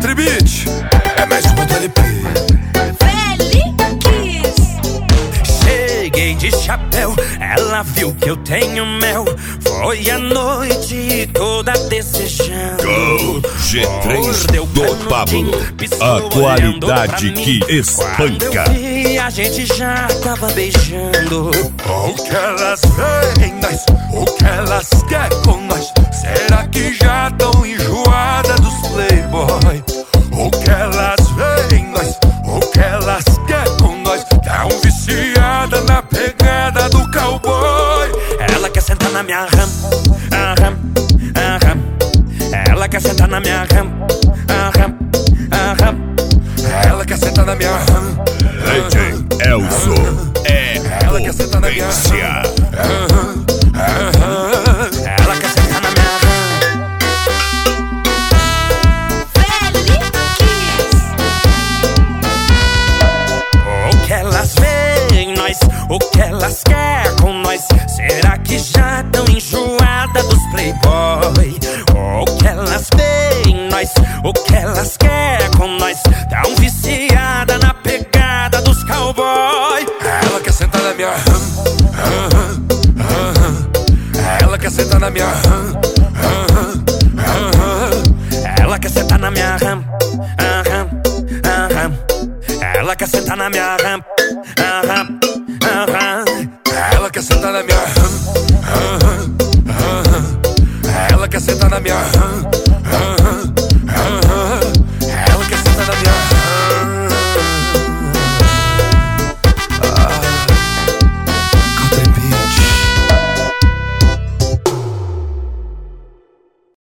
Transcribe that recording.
Beat é mais uma do LP. Cheguei de chapéu, ela viu que eu tenho mel. Foi a noite toda desejando. G3 do Pablo, a qualidade que espanca. Quando eu vi, a gente já tava beijando. O que elas veem em nós, o que elas querem com nós? Será que já tão enjoada dos playboy? O que elas veem em nós, o que elas querem com nós? Tão viciada na pegada do cowboy. Ela quer sentar na minha ram, ram. Ela quer sentar na minha ram, ram. Ela quer sentar na minha ram. DJ Elzo é potência. Ela quer sentar na minha ram. O que elas veem em nós, o que elas querem com nós? Será que já tão enjoada dos playboy? O que elas veem em nós, o que elas querem com nós? Tão viciada na pegada dos cowboy. Ela quer sentar na minha ela quer sentar na minha Ela quer sentar na minha ram, Ela quer sentar na minha ram, Ela quer sentar na minha Ela quer sentar na minha